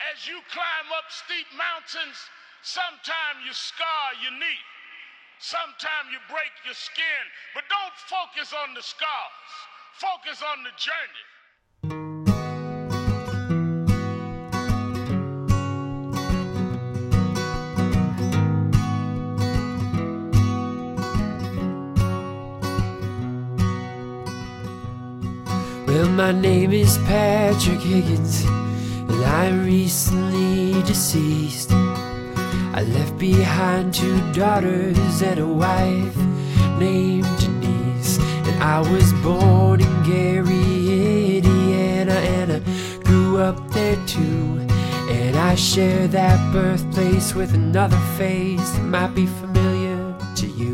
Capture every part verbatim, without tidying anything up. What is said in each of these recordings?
As you climb up steep mountains, sometimes you scar your knee. Sometimes you break your skin. But don't focus on the scars. Focus on the journey. Well, my name is Patrick Higgins, and I'm recently deceased. I left behind two daughters and a wife named Denise. And I was born in Gary, Indiana, and I grew up there too. And I share that birthplace with another face that might be familiar to you.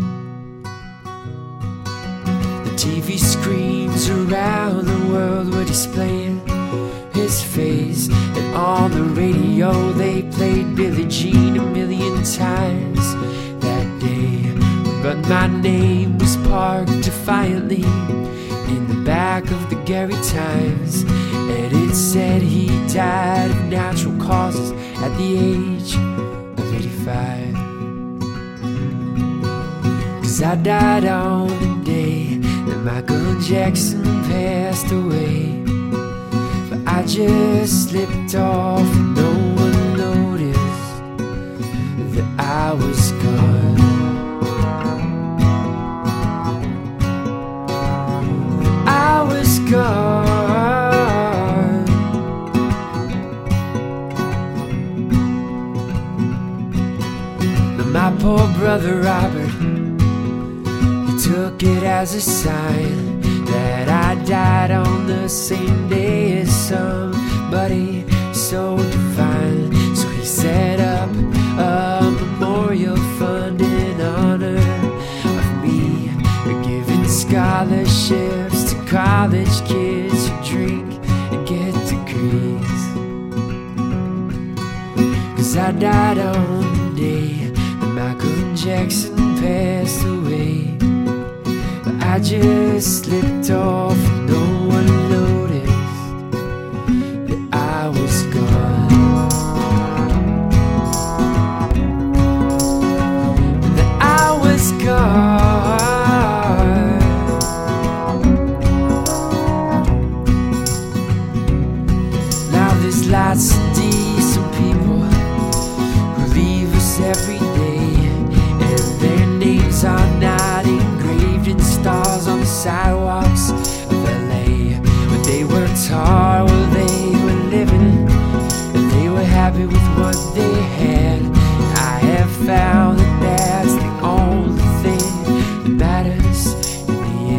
The T V screens around the world were displaying his face, and on the radio they played Billie Jean a million times that day. But my name was parked defiantly in the back of the Gary Times, and it said he died of natural causes at the age of eighty-five. Cause I died on the day that Michael Jackson passed away. I just slipped off and no one noticed that I was gone. I was gone. But my poor brother Robert, he took it as a sign that I died on the same day as somebody so divine. So he set up a memorial fund in honor of me, giving scholarships to college kids who drink and get degrees. Cause I died on the day that Michael Jackson passed away. I just slipped off, no one noticed that I was gone. That I was gone. Now there's lots of decent people who leave us every day, and their names are not engraved in stars on the sidewalks of L A. But they worked hard while they were living, and they were happy with what they had. I have found that that's the only thing that matters in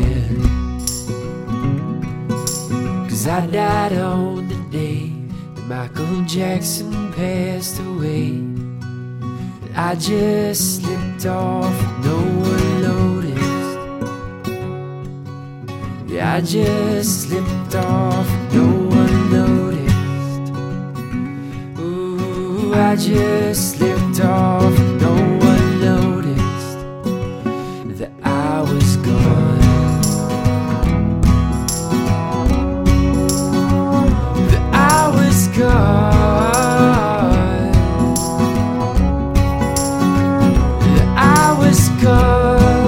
the end. Cause I died on the day that Michael Jackson passed away. I just slipped off, no one noticed. Yeah, I just slipped off, no one noticed. Ooh, I just slipped off, no one noticed that I was gone. That I was gone. That I was gone.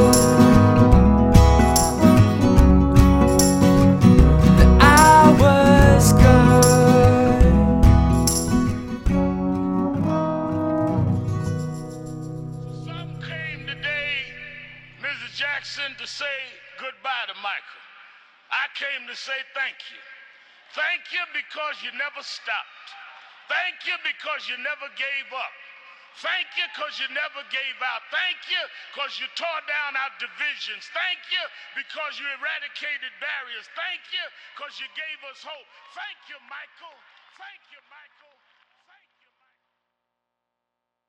To say goodbye to Michael. I came to say thank you. Thank you because you never stopped. Thank you because you never gave up. Thank you because you never gave out. Thank you because you tore down our divisions. Thank you because you eradicated barriers. Thank you because you gave us hope. Thank you, Michael. Thank you, Michael.